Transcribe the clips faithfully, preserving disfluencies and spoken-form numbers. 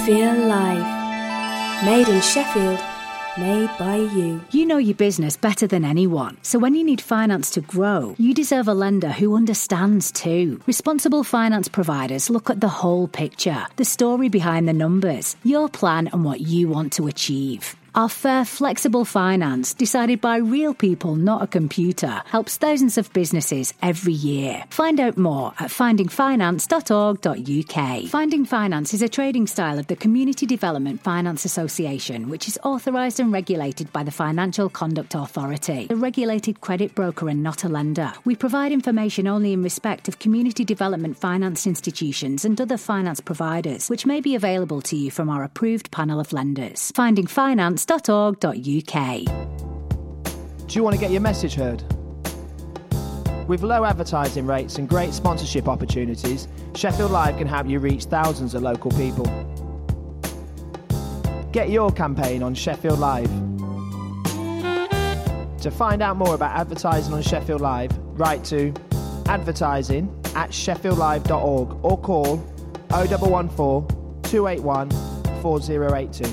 Feel life. Made in Sheffield. Made by you. You know your business better than anyone. So when you need finance to grow, you deserve a lender who understands too. Responsible finance providers look at the whole picture, the story behind the numbers, your plan and what you want to achieve. Our fair, flexible finance, decided by real people, not a computer, helps thousands of businesses every year. Find out more at finding finance dot org dot U K. Finding Finance is a trading style of the Community Development Finance Association, which is authorised and regulated by the Financial Conduct Authority, a regulated credit broker and not a lender. We provide information only in respect of community development finance institutions and other finance providers, which may be available to you from our approved panel of lenders. Finding Finance dot org dot U K. Do you want to get your message heard? With low advertising rates and great sponsorship opportunities, Sheffield Live can help you reach thousands of local people. Get your campaign on Sheffield Live. To find out more about advertising on Sheffield Live, write to advertising at sheffield live dot org or call oh one one four, two eight one, four oh eight two.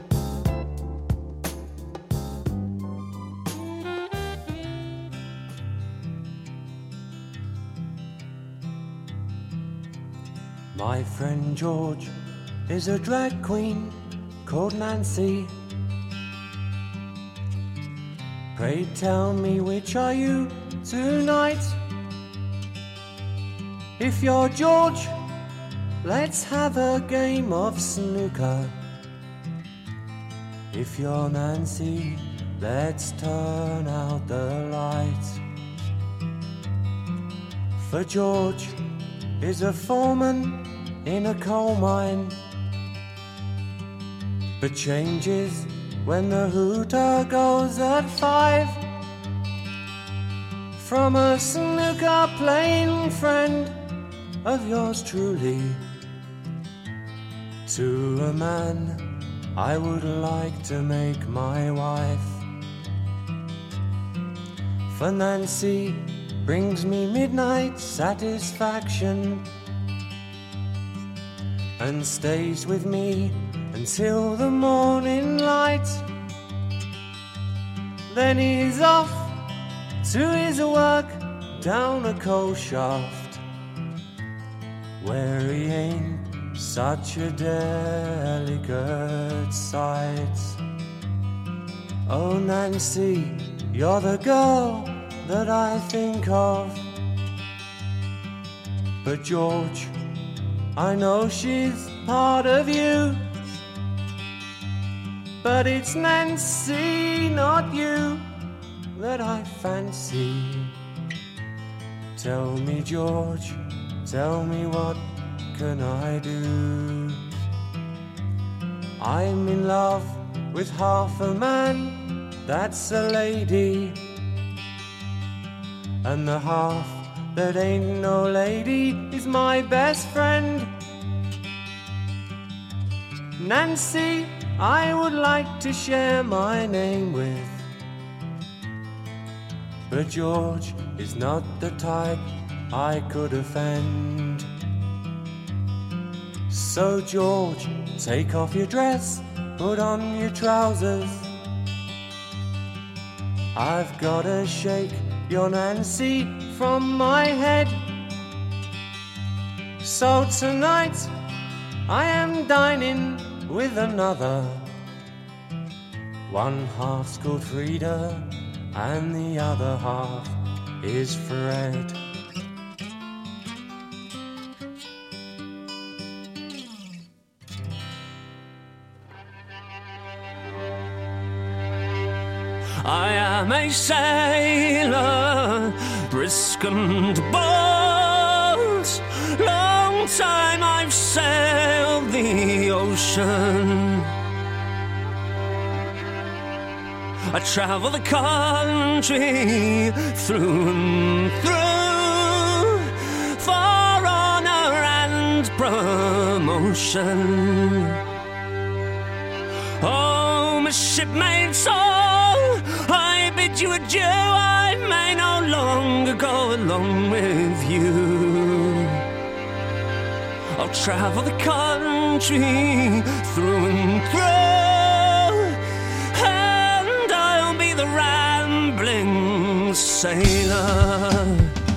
My friend George is a drag queen called Nancy. Pray tell me, which are you tonight? If you're George, let's have a game of snooker. If you're Nancy, let's turn out the lights. For George is a foreman in a coal mine, but changes when the hooter goes at five. From a snooker playing friend of yours truly, to a man I would like to make my wife. For Nancy brings me midnight satisfaction and stays with me until the morning light. Then he's off to his work down a coal shaft, where he ain't such a delicate sight. Oh Nancy, you're the girl that I think of. But George, I know she's part of you, but it's Nancy, not you, that I fancy. Tell me George, tell me, what can I do? I'm in love with half a man, that's a lady, and the half that ain't no lady is my best friend. Nancy, I would like to share my name with, but George is not the type I could offend. So George, take off your dress, put on your trousers. I've gotta shake your Nancy from my head. So tonight I am dining with another. One half's called Frida and the other half is Fred. I am a sailor, brisk and bold. Long time I've sailed the ocean. I travel the country through and through for honor and promotion. Oh, my shipmate soul, I bid you adieu. I may no longer go along with you. I'll travel the country through and through, and I'll be the rambling sailor.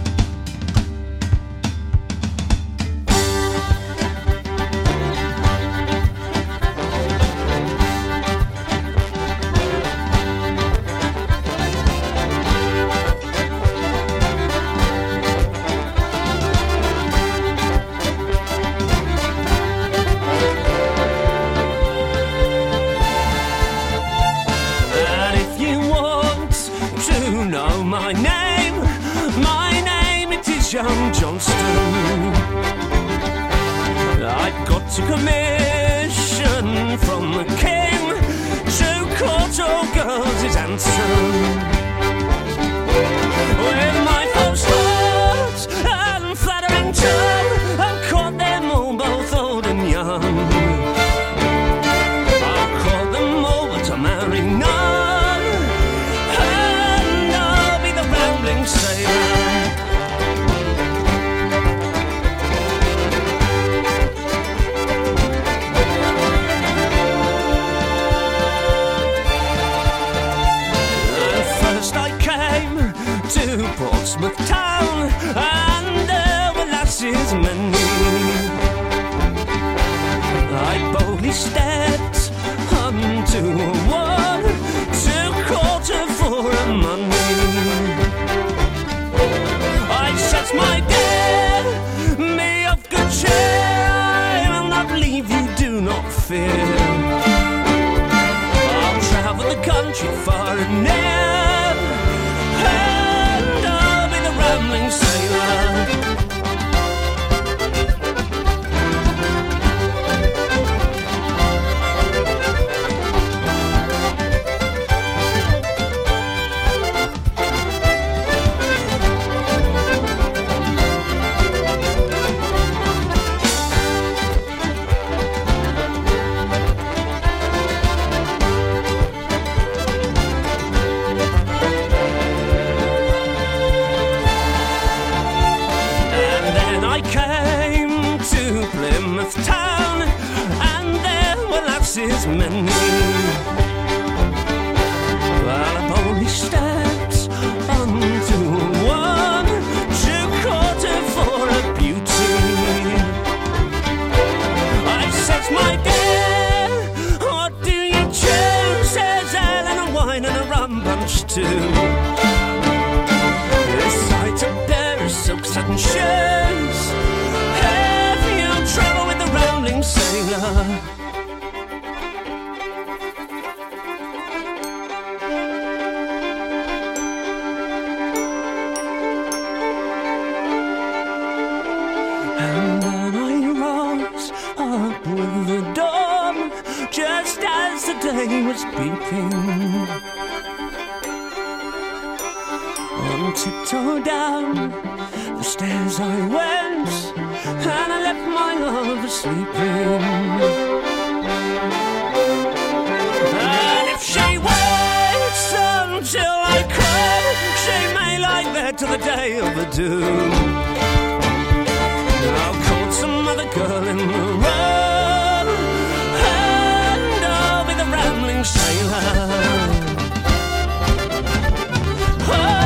My name, my name, it is young Johnston. I've got a commission from the king to court all girls his answer. With my false heart and flattering tongue, I've caught them all, both old and young. I've caught them all, but I marry none. Portsmouth town, and there were lasses many. I boldly stepped unto one to court her for her money. I said, my dear, me of good cheer, I will not leave you, do not fear. I'll travel the country far and near, rambling sailor. Town, and there were lasses many. Well, I've only stepped unto one to court her for her beauty. I said, my dear, what do you choose? Says ale and a wine and a rum punch too. A sight of pair of silk satin shoes. Travel with the rambling sailor. And then I rose up with the dawn, just as the day was peeping. On tiptoe down the stairs I went, and I left my love sleeping. And if she waits until I cry, she may lie there till the day of the doom. I'll call some other girl in the road, and I'll be the rambling sailor. Oh.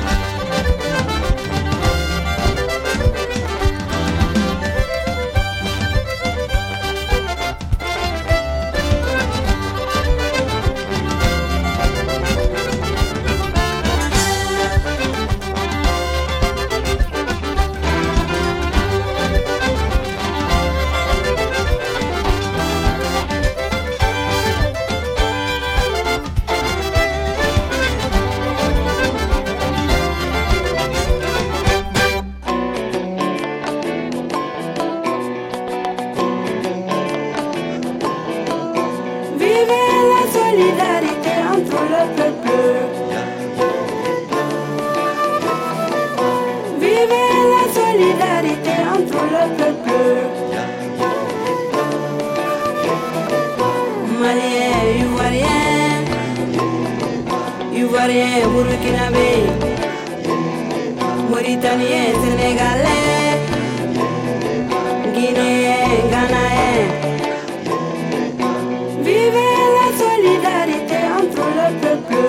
Ivoirien, Burkinabé, Mauritanien, Sénégalais, Guinée, Ghana. Vive la solidarité entre le peuple.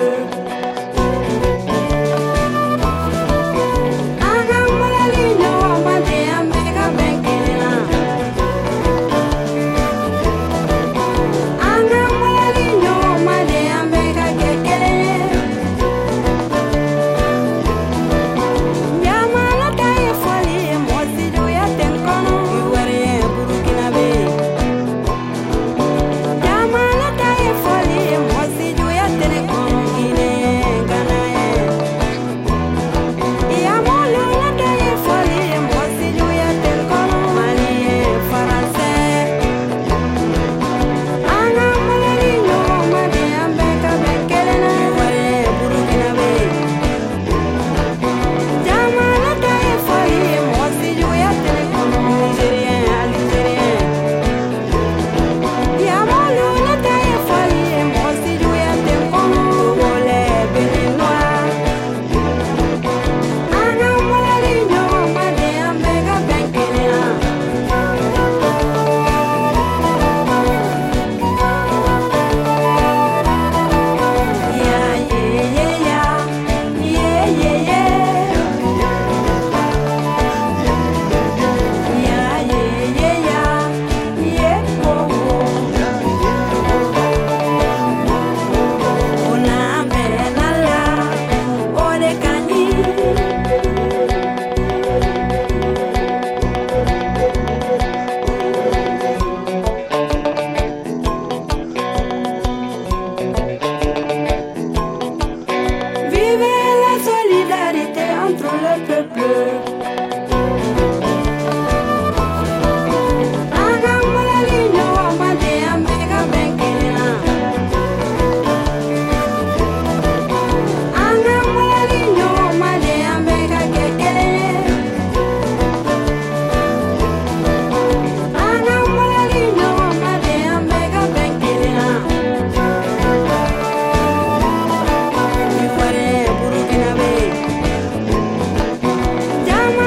Llama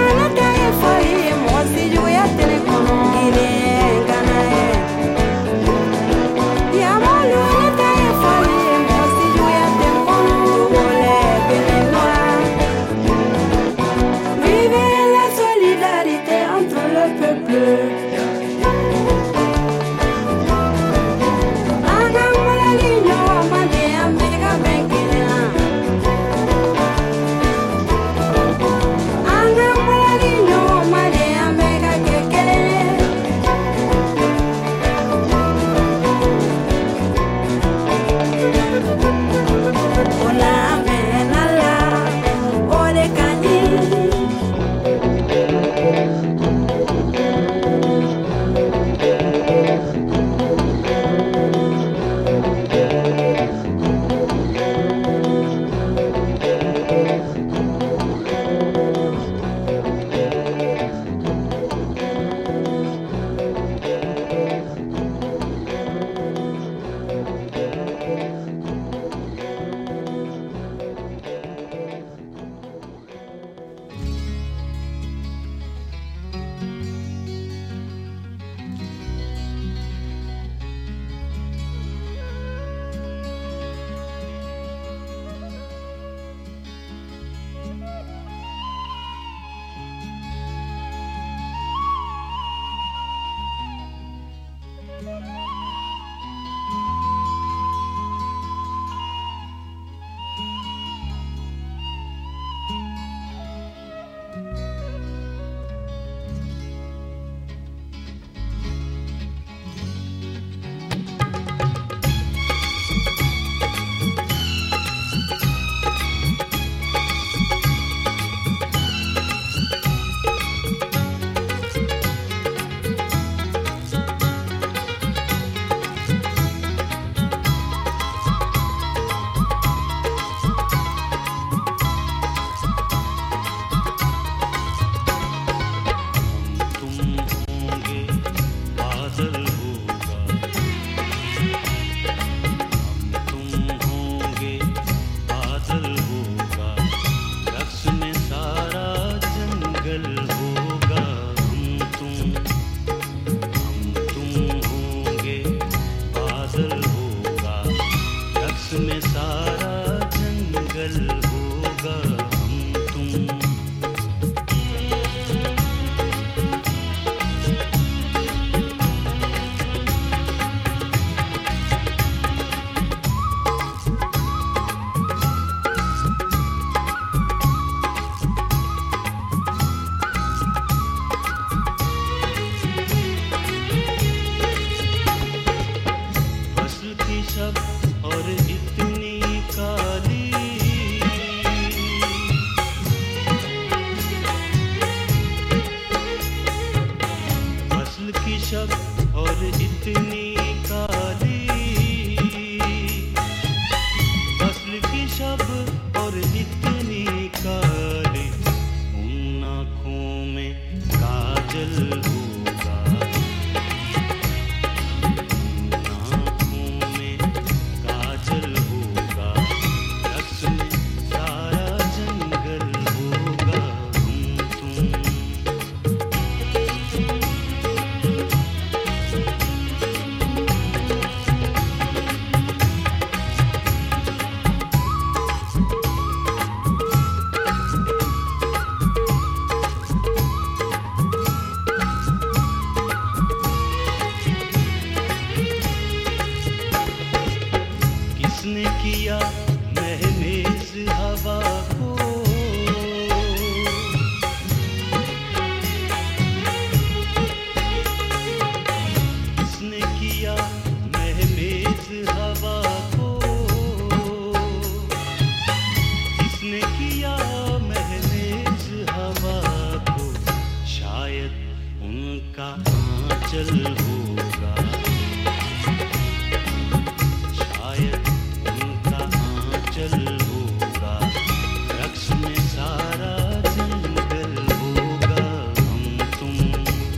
रक्स में सारा जंगल होगा हम तुम। और इतनी काली फसल की शब और इतनी काली फसल की शब और इतनी काली उन आँखों में काजल होगा किया महनेज़ हवा को किसने किया महनेज़ हवा को किसने किया महनेज़ हवा को शायद उनका आंचल होगा शायद चल होगा रक्स में सारा जंगल होगा हम तुम।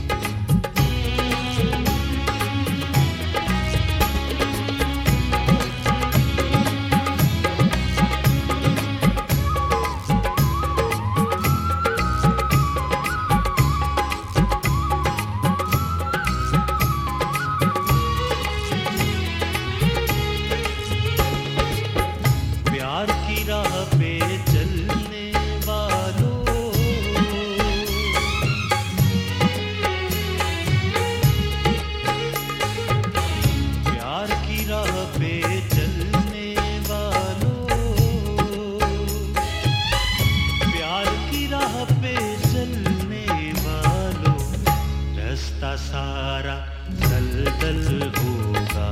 प्यार की राह पे चलने वालों प्यार की राह पे चलने वालों प्यार की राह पे चलने वालों रास्ता सारा दलदल होगा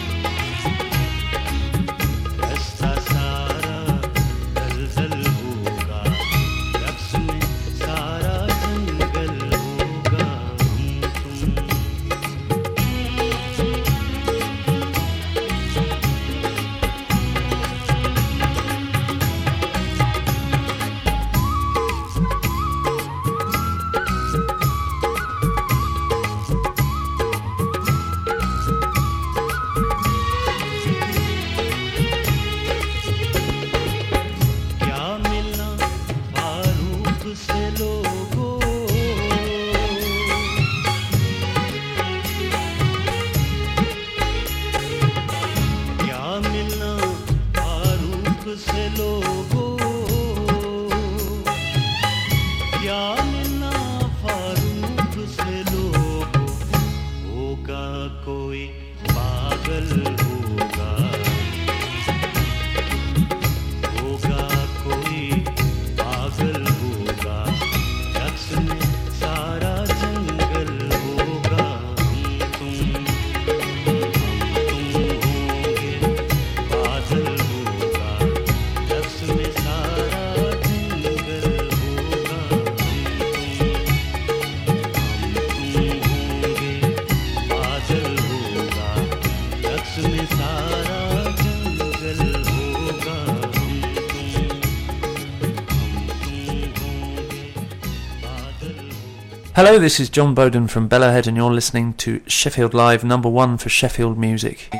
से लोगों क्या मिलना फारूक से लोगों होगा कोई पागल होगा होगा कोई पागल होगा रक्स में सारा जंगल होगा हम तुम हम तुम होंगे बादल में सारा जंगल होगा हम तुम होंगे बादल होगा रक्स में सारा जंगल होगा हम तुम हम तुम होंगे बादल होगा। Hello, this is John Bowden from Bellahead and you're listening to Sheffield Live, number one for Sheffield music.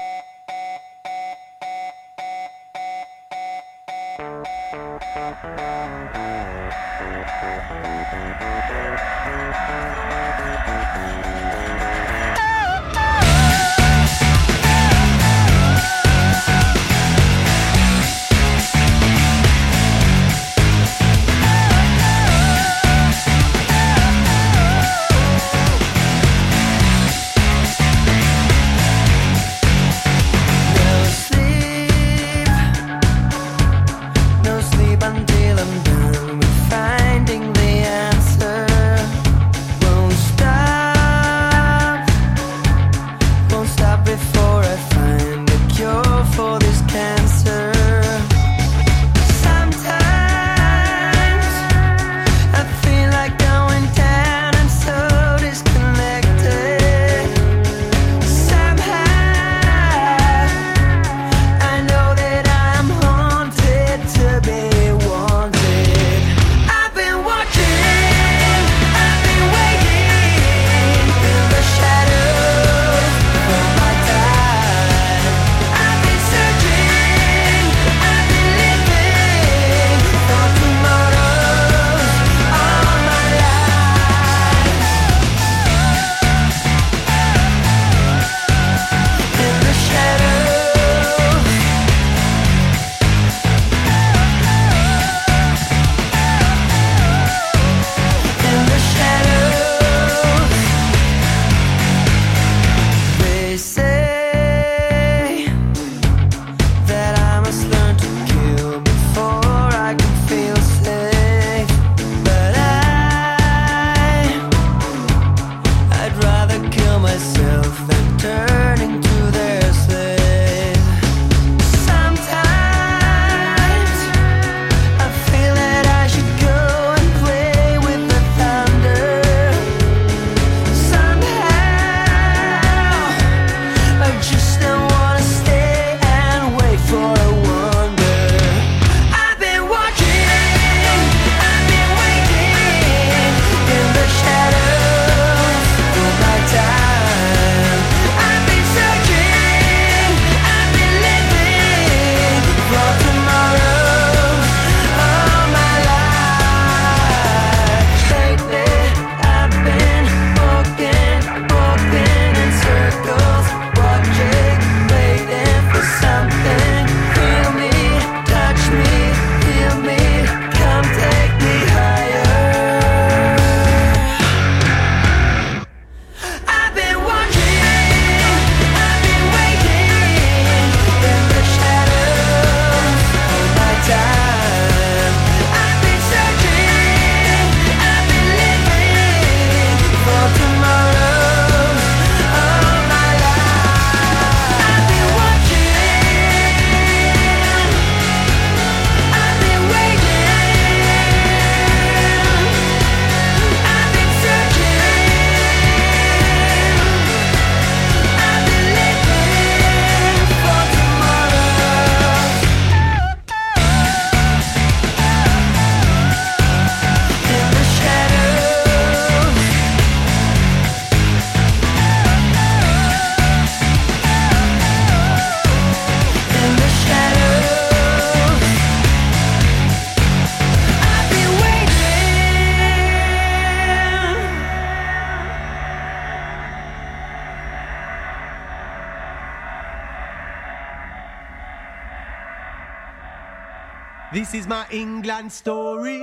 This is my England story,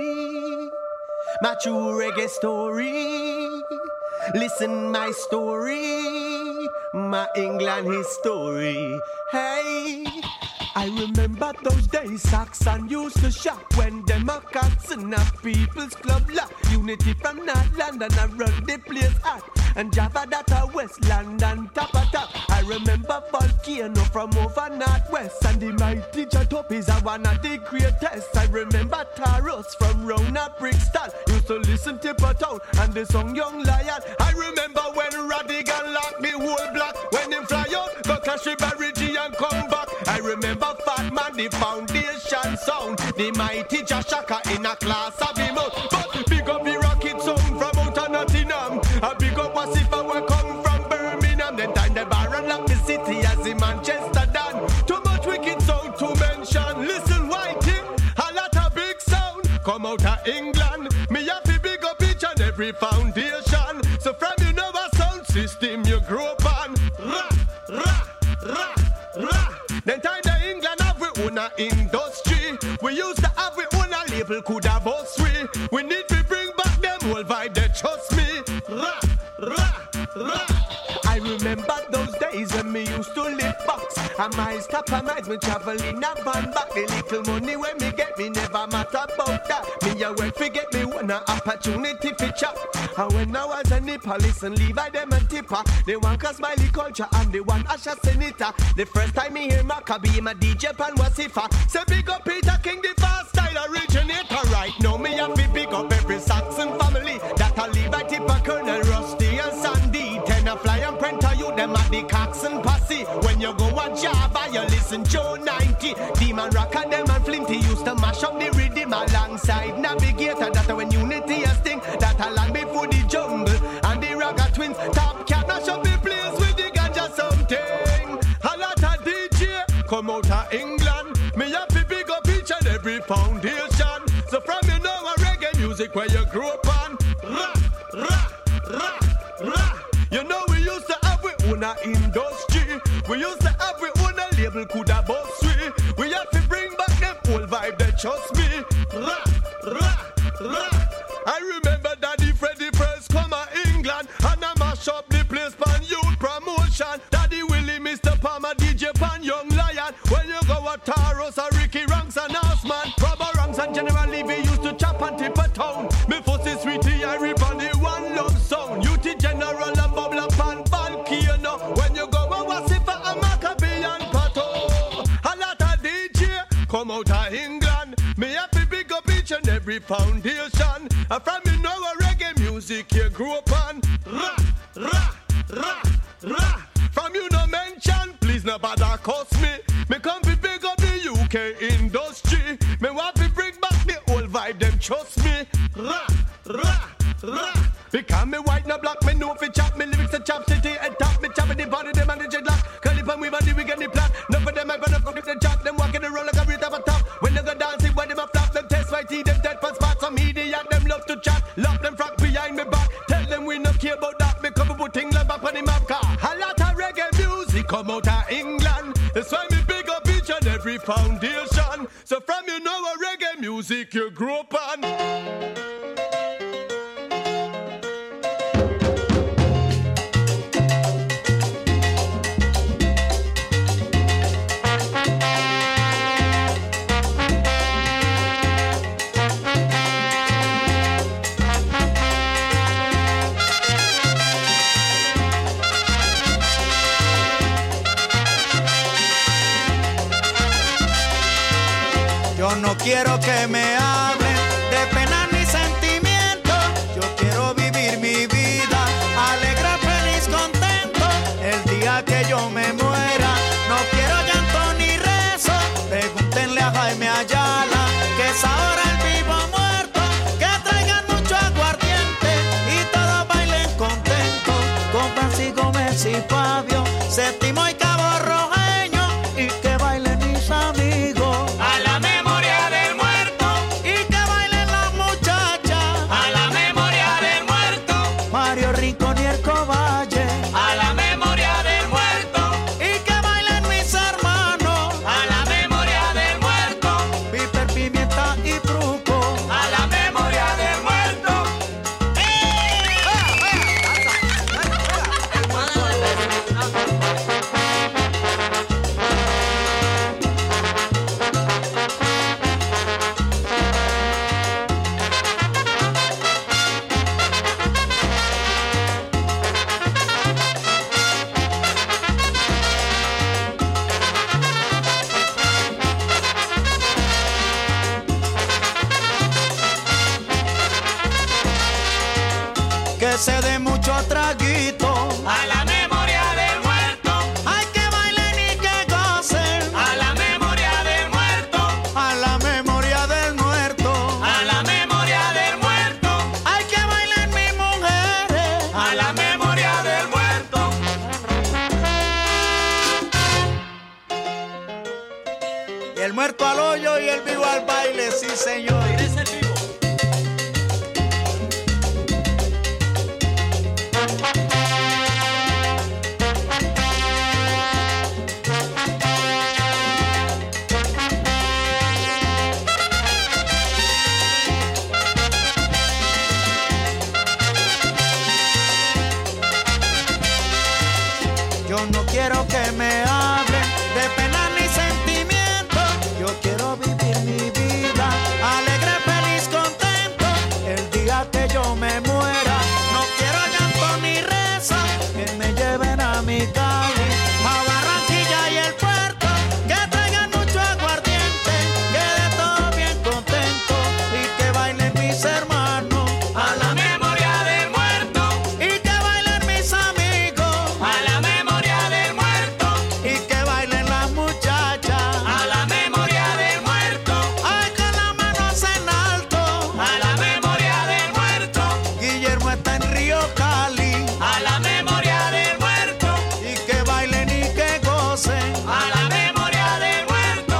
my true reggae story. Listen my story, my England history. Hey, I remember those days Saxon used to shop when them a cats in a people's club lock. Unity from North London, I run the place hot. And Java that a West London top a top. I remember Volcano from over Northwest. And the mighty Jatop is a one of the greatest. I remember Taros from round a Brixton. Used to listen to Town and the song Young Lion. I remember when Radigan locked me whole block. When him fly out, go cash Barigi and come back. I remember Fat Man, the foundation sound. The mighty Jashaka in a class of him out. But big up the rocket sound from out of Nottingham. A big up as if I were come from Birmingham. Then time the Baron lock the city as the Manchester done. Too much wicked sound to mention. Listen, Whitey, a lot of big sound come out of England. Me have to big up each and every foundation. So from you know a sound system you grew up on. Ra, ra, ra, ra. Then time the England have we own a industry. We used to have we own a label could have us we. We need to bring back them whole vibe, they trust me. Ra, ra, ra. I remember those days when me used to live box. And my stop and miles me travel in a van back. The little money when me get me never matter about that. Me a work forget me one a opportunity for chop. And when I was a nipper, listen, Levi them and Tipper. They want a smiley culture and they want Asha Senator. The first time me hear Maccabi, my D J Pan Wasifa. Say big up Peter King, the fast style originator. Right now me have to big up every Saxon family. That a Levi, Tipper, Colonel Rusty and Sandy. Ten a fly and Prenta, you them at the Coxon Posse. When you go on Java, you listen Joe ninety. Demon Rock and them and Flinty used to mash up the rhythm alongside Navigator. That when Unity a sting, that a land before the jungle. And the Raga Twins, Top Cat, mash up the place with the ganja something. A lot of D J come out of England. Me have to big up each and every foundation. So from you know a reggae music where you grew up on. Ra, ra, ra, ra. You know we used to have we own a industry. We used to have we own a label could have boss we. We have to bring back them old vibe, they trust me. Ra, ra, ra. I remember Daddy Freddy first come to England. And I mash up the place pan youth promotion. Daddy Willie, Mister Palmer, D J Pan, Young Lion. When you go at Taros or Ricky Ranks and Horseman. Robber Ranks and General Levy used to chop and tip a town. Me fussy sweetie, I rip on the one love sound. U T General and Bubble Up and Volcano. When you go to Wasifa and Maccabi and Pato. A lot of D J come out of England. Me have to big up each and every foundation. And from you know a reggae music you grew up on. Ra, ra, ra, ra. From you no mention, please no bother cost me. Me come to big up the U K industry. Me want to bring back the old vibe, them trust me. Ra, ra, ra. Because me white no black, me know fi chop. Me lyrics a chop city and top. Me chop in the body, them and the dreadlock. Curly pan weave and the wig and the plot. None for them I gonna go to the chop. Them walking the roll like a rate of a top. When they go dancing, when them a flop, them test my tea, them dead for spots. Some idiot, them love to chat. Love them frack behind me back. Tell them we no care about that. Me cover put things like back on the map car. A lot of reggae music come out of England. That's why me big up each and every foundation. So from you know a reggae music you grew up on. No quiero que me hablen de pena ni sentimiento. Yo quiero vivir mi vida alegre, feliz, contento. El día que yo me muera, no quiero llanto ni rezo. Pregúntenle a Jaime Ayala, que es ahora el vivo muerto. Que traigan mucho aguardiente y todos bailen contentos. Con Francisco Gómez y Fabio, Séptimo y Cabo Rojeño. Y que bailen mis amigos. A la memoria del muerto. Y que bailen las muchachas. que se dé mucho traguito a la memoria del muerto. Hay que bailen y que gocen A la memoria del muerto. a la memoria del muerto. A la memoria del muerto. Hay que bailen mis mujeres A la memoria del muerto. y el muerto al hoyo y el vivo al baile, sí señor. Es el vivo. Yo no quiero que me hablen de pena ni sentimiento. Yo quiero vivir mi vida alegre, feliz, contento. El día que yo me muera, no quiero llanto ni reza. Que me lleven a mi Cali, a Barranquilla y el puerto. Que traigan mucho aguardiente, quede todo bien contento. Y que bailen mis hermanos A la memoria del muerto. y que bailen mis amigos. A la memoria del muerto. Y que bailen las muchachas. A la memoria del muerto. Ay, con las manos en alto. A la memoria del muerto. Guillermo está en Río Cali. A la memoria del muerto. Y que bailen y que gocen. A la memoria del muerto.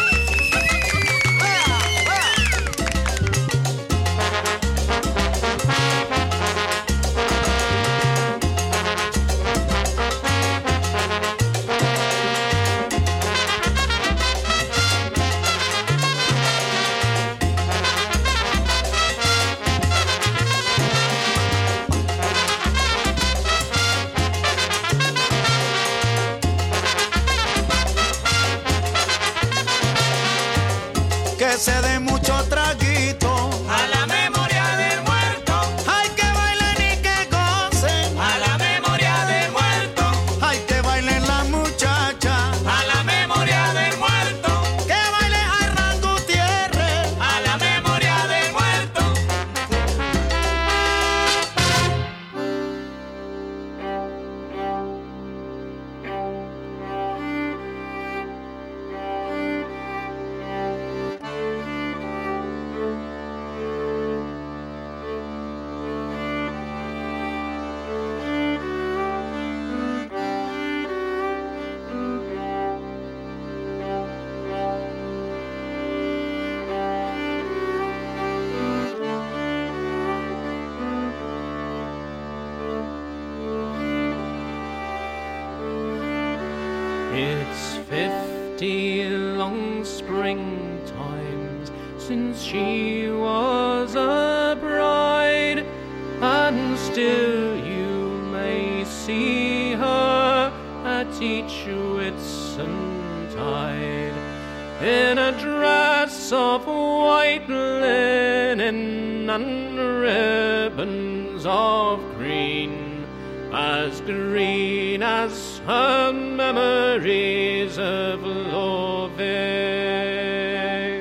Que se dé mucho traguito. A la memoria del muerto. Ay, que bailen y que gocen. A la memoria del muerto. Ay, que bailen las muchachas. A la memoria del muerto. Que baile Arran Gutiérrez. A la memoria del muerto. It's fifty long springtimes since she was a bride, and still you may see her at each Whitsuntide in a dress of white linen and ribbons of green, as green as her memories of loving.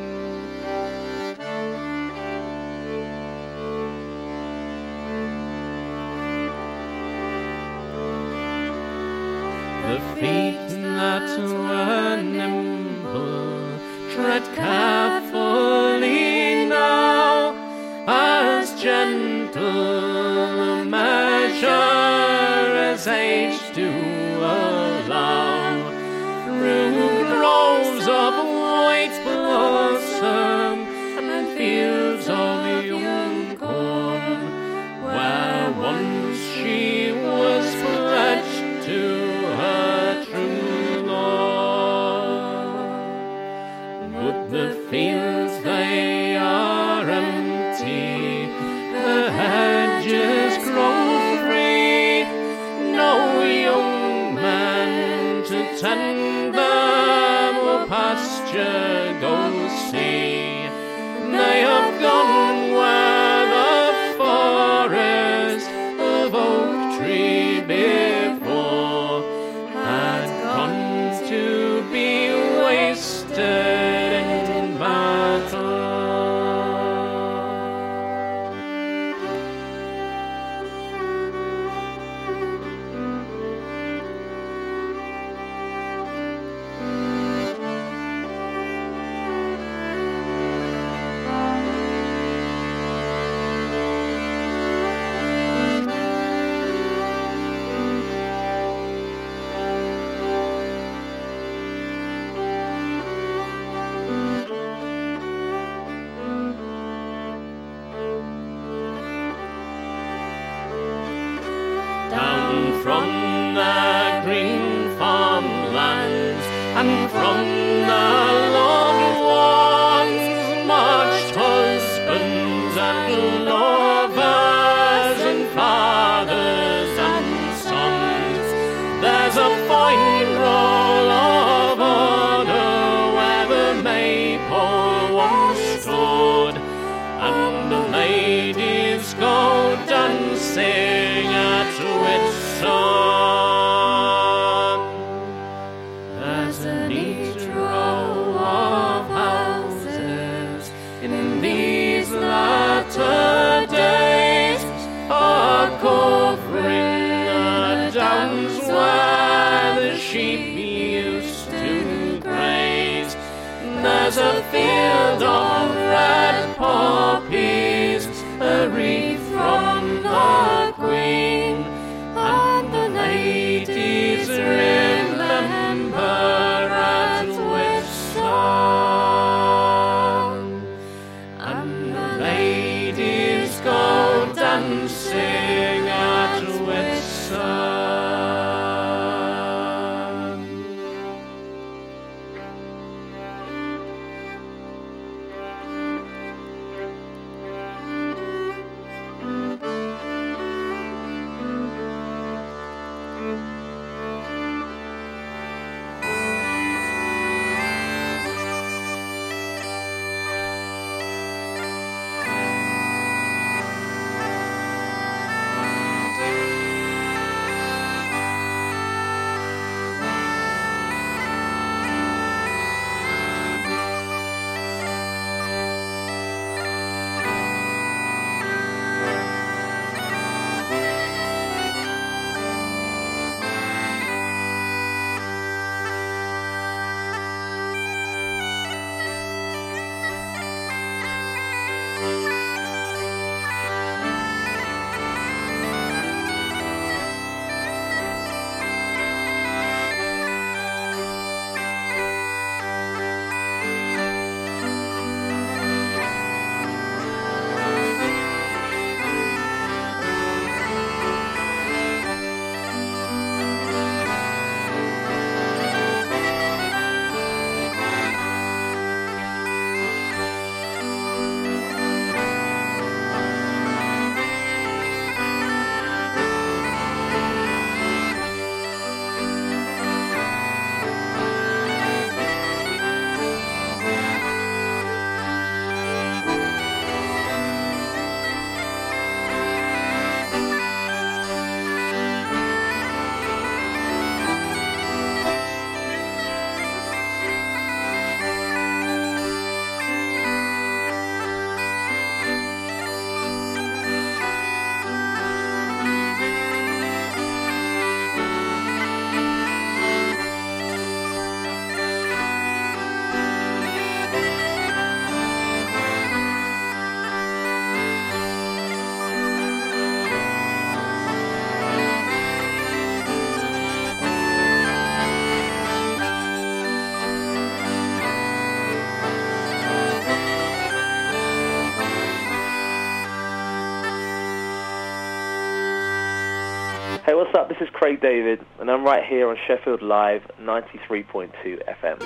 The feet that were nimble tread carefully now, as gentle measure as age do allow, through groves of white blossom and fields of young corn, where once she was pledged to her true love. But the fields, they are empty, the hedges grow free, no young man to tend them or pasture go see. They have gone where the forest of oak tree before had gone to be wasted in battle. and the ladies go dancing at Whitsun. There's a neat row of houses in these latter days, are covering the downs where the sheep used to graze. There's a field of red poppies, a wreath from the Queen, and the ladies remember at Whitsun, and the ladies go dancing at Whitsun. Hey, what's up? This is Craig David, and I'm right here on Sheffield Live ninety-three point two F M.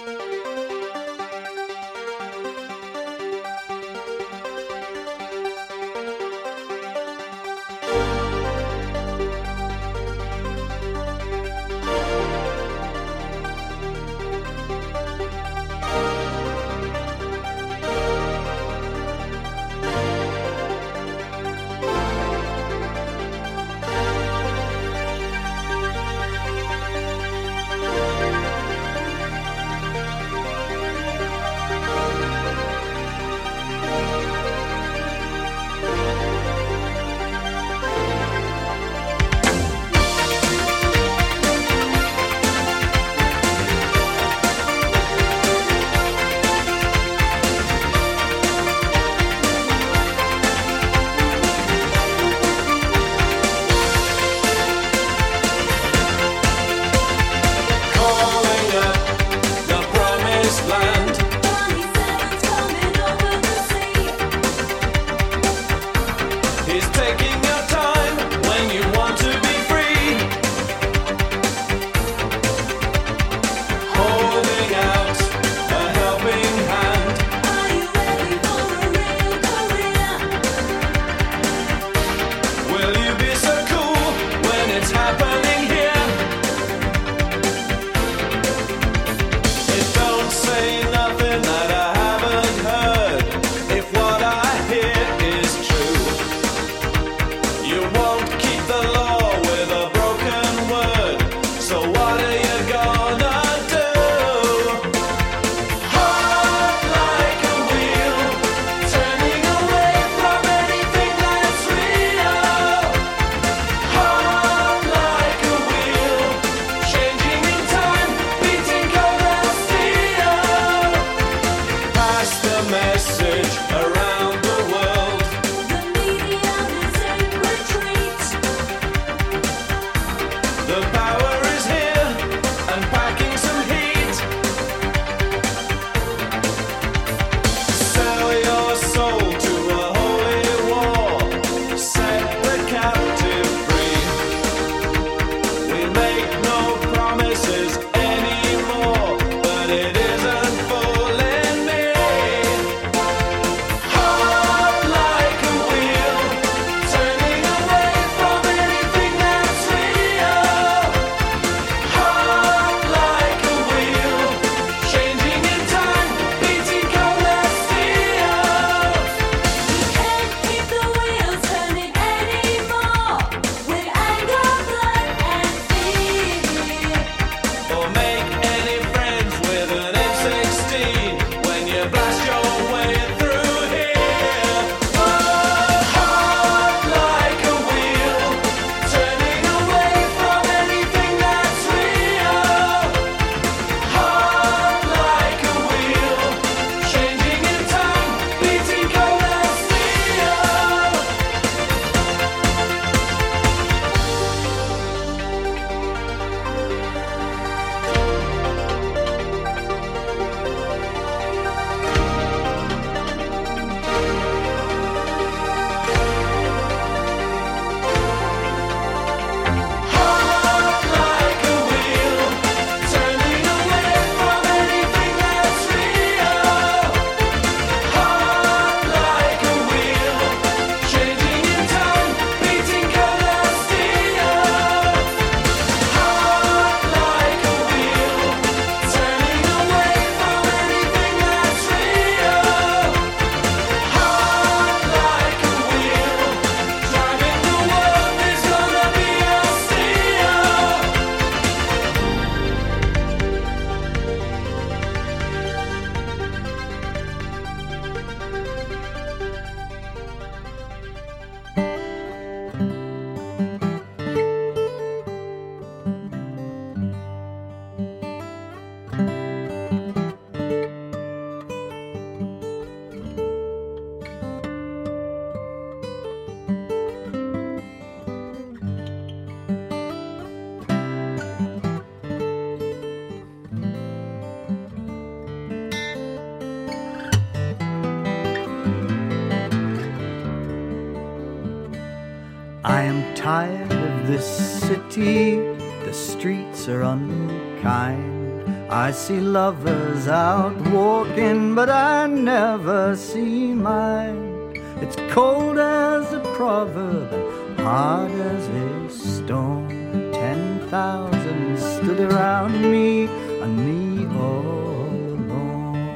I am tired of this city, the streets are unkind. I see lovers out walking, but I never see mine. It's cold as a proverb, hard as a stone. Ten thousand stood around me, and me all alone.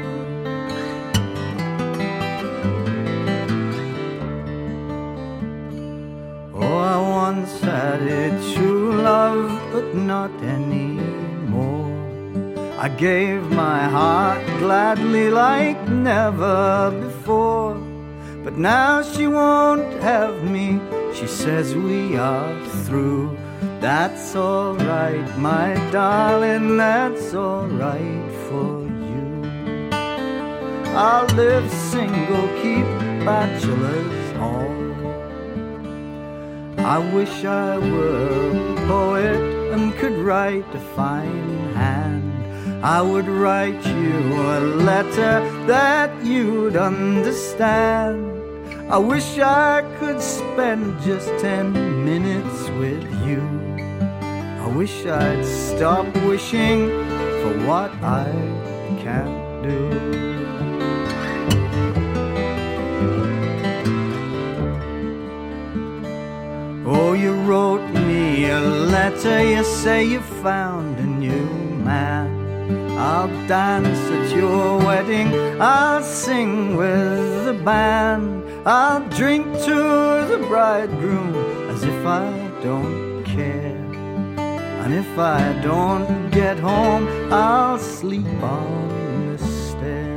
Oh, I once had a true love, but not anymore. I gave my heart gladly like never before. But now she won't have me, she says we are through. That's alright, my darling, that's alright for you. I'll live single, keep bachelors all. I wish I were a poet and could write a fine hand. I would write you a letter that you'd understand. I wish I could spend just ten minutes with you. I wish I'd stop wishing for what I can't do. Oh, you wrote me a letter, you say you found a new man. I'll dance at your wedding, I'll sing with the band. I'll drink to the bridegroom as if I don't care. And if I don't get home, I'll sleep on the stair.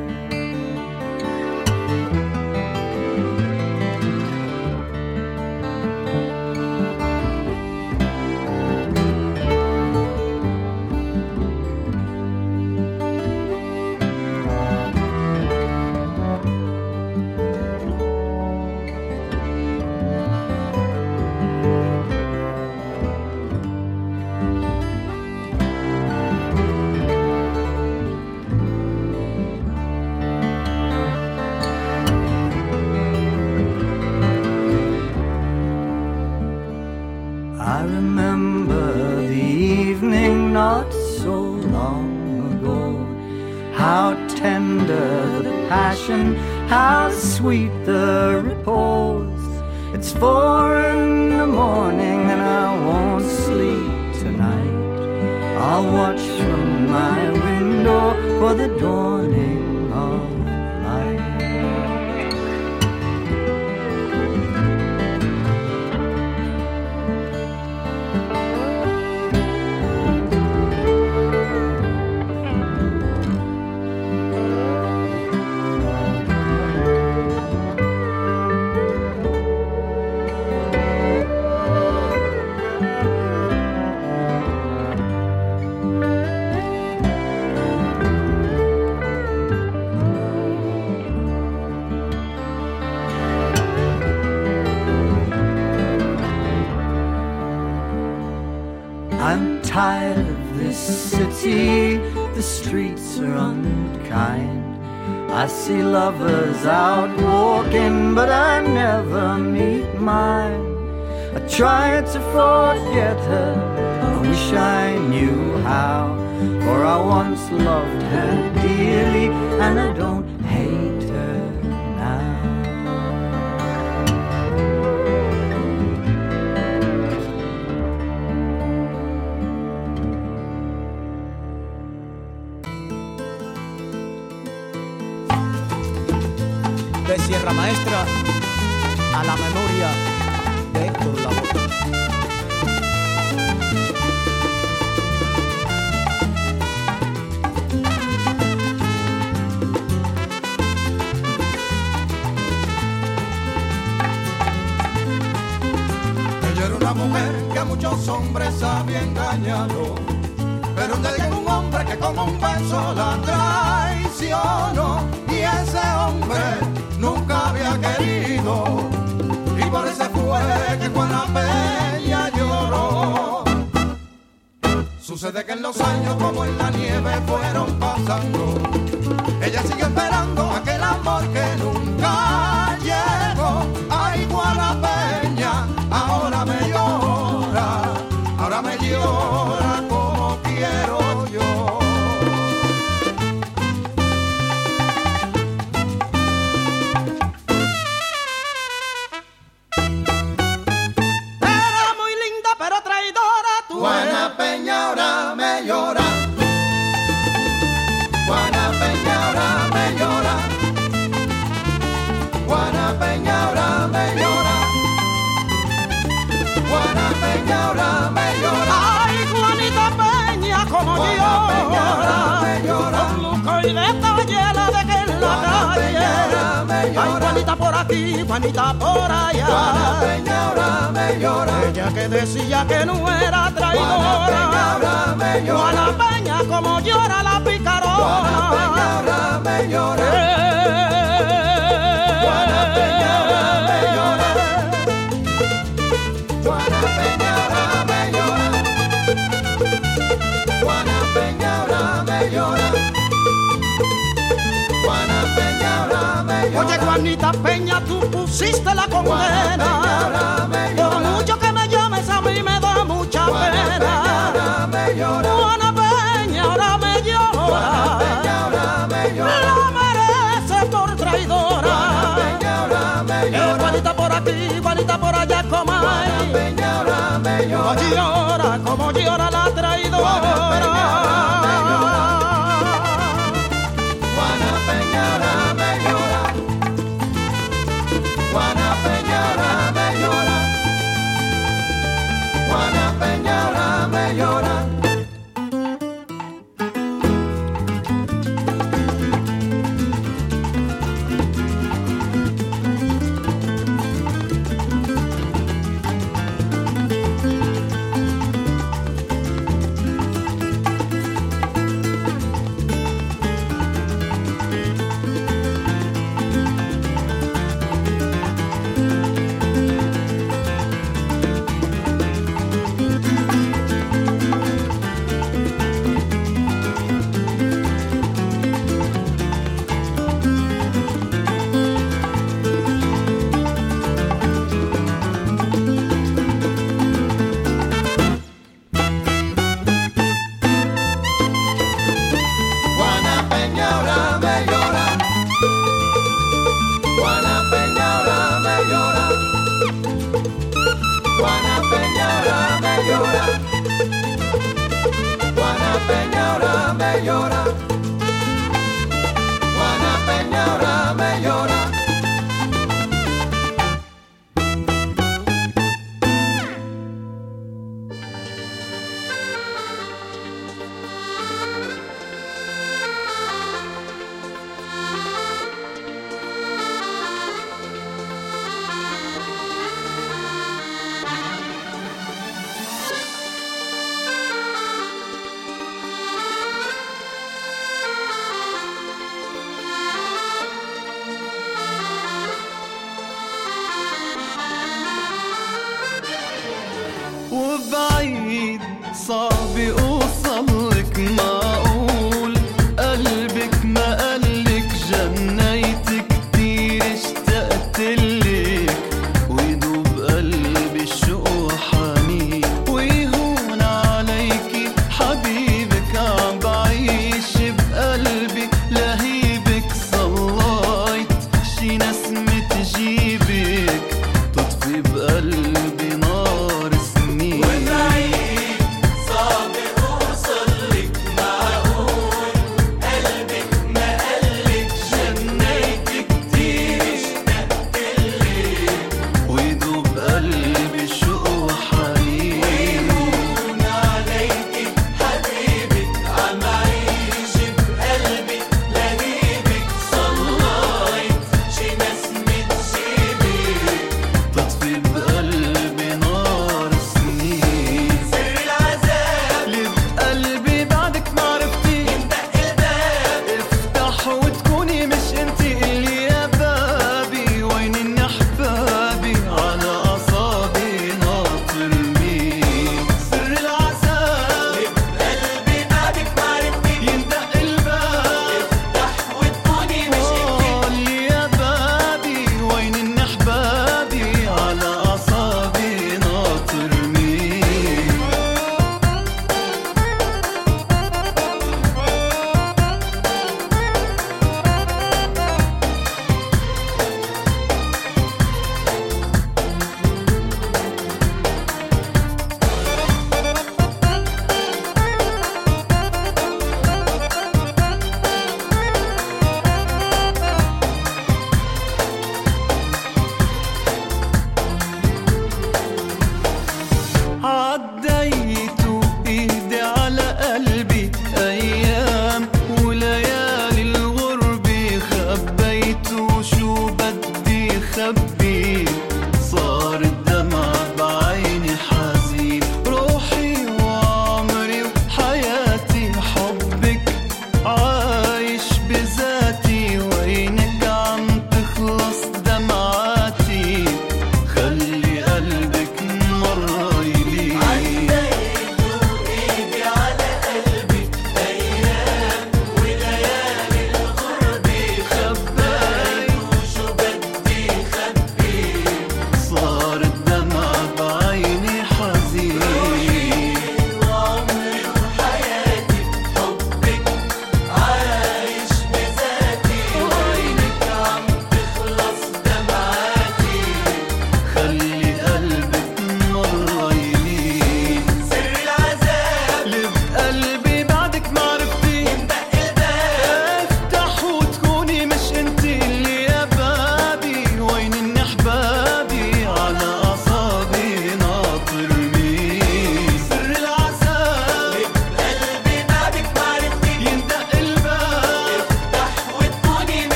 I remember the evening not so long ago. How tender the passion, how sweet the repose. It's four in the morning and I won't sleep tonight. I'll watch from my window for the dawning of light. I'm tired of this city, the streets are unkind. I see lovers out walking, but I never meet mine. I try to forget her, I wish I knew how. For I once loved her dearly, and I don't hate her now. De Sierra Maestra a la memoria de Héctor Lavoe. Ella era una mujer que a muchos hombres había engañado, pero un día llegó un hombre que con un beso la traicionó, y ese hombre nunca había querido, y por eso fue que Juana Peña lloró. Sucede que en los años como en la nieve fueron pasando, ella sigue esperando aquel amor que nunca llegó. Ay, Juana Peña, como llora, con y de llena de que en la calle. Ay, Juanita por aquí, Juanita por allá. Juana Peña ahora me llora. Ella que decía que no era traidora. Juana Peña ahora me llora. Juana Peña como llora la picarona. Juana Peña ahora me llora. Juana Peña ahora me llora. Juana Peña ahora me llora. Juana Peña ahora me llora. Juana Peña ahora me llora. Oye, Juanita Peña, tú pusiste la condena. Por mucho que me llames a mí me da mucha pena. Juana Peña ahora me llora. La merece por traidora. Eh, Juanita por aquí, Juanita por allá, como hay. Como llora, como llora la traidora. Juana Peña ahora me llora. Juana Peña ahora me llora. Juana Peña ahora me llora.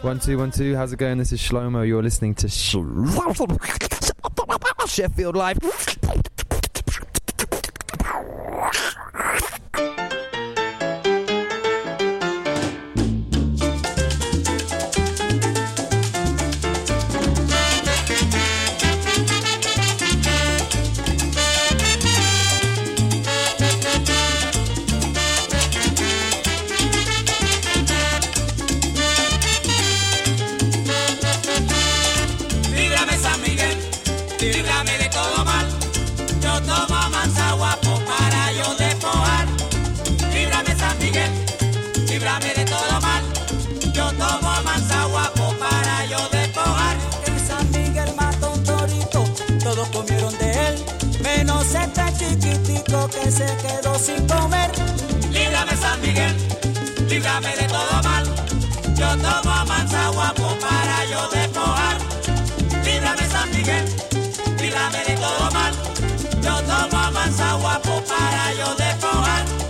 One, two, one, two. How's it going? This is Shlomo. You're listening to Sh- Sheffield Live. Líbrame de todo mal, yo tomo mansa guapo para yo despojar. En San Miguel mató un torito, todos comieron de él, menos este chiquitico que se quedó sin comer. Líbrame San Miguel, líbrame de todo mal, yo tomo mansa guapo para yo despojar. Líbrame San Miguel, líbrame de todo mal, yo tomo mansa guapo para yo despojar.